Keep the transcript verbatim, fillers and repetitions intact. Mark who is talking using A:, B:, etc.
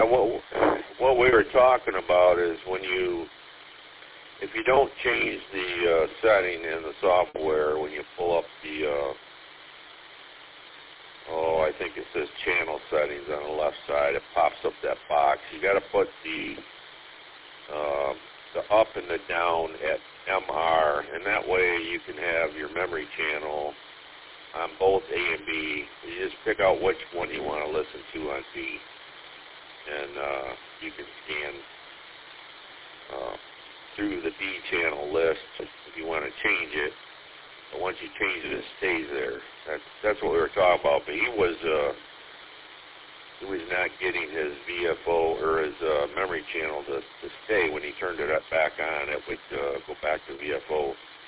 A: what what we were talking about is when you, if you don't change the uh, setting in the software, when you pull up the, uh, oh, I think it says channel settings on the left side, it pops up that box. You got to put the uh, the up and the down at M R, and that way you can have your memory channel on both A and B. You just pick out which one you want to listen to on B, and uh, you can scan uh, through the B channel list if you want to change it. But once you change it, it stays there. That's that's what we were talking about. But he was uh, he was not getting his V F O or his uh, memory channel to, to stay. When he turned it up back on, it would uh, go back to V F O.